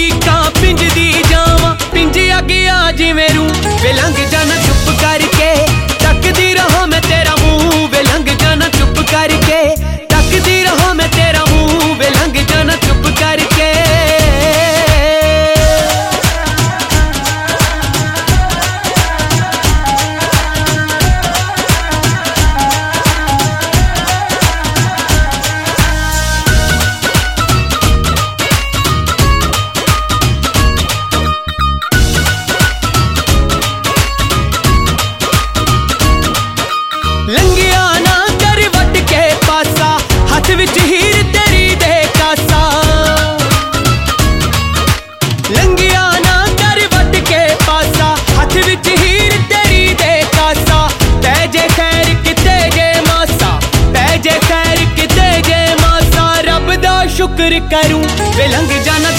Leica पिंजदी जावां पिंजिया गया जिवें रूं वे लंघ जाना चुप करके तकदी रहा मैं तेरा मुंह वे लंघ जाना चुप करके तकदी रहा मैं तेरा मुंह वे लंघ जाना चुप करके। लंघिया ना कर वट के पासा हथ विच हीर तेरी दे कासा लंघिया ना कर वट के पासा हथ विच हीर तेरी दे कासा तै जे खैर किते जे मासा तै जे खैर किते जे मासा रब दा शुक्र करूं वे लंघ जाना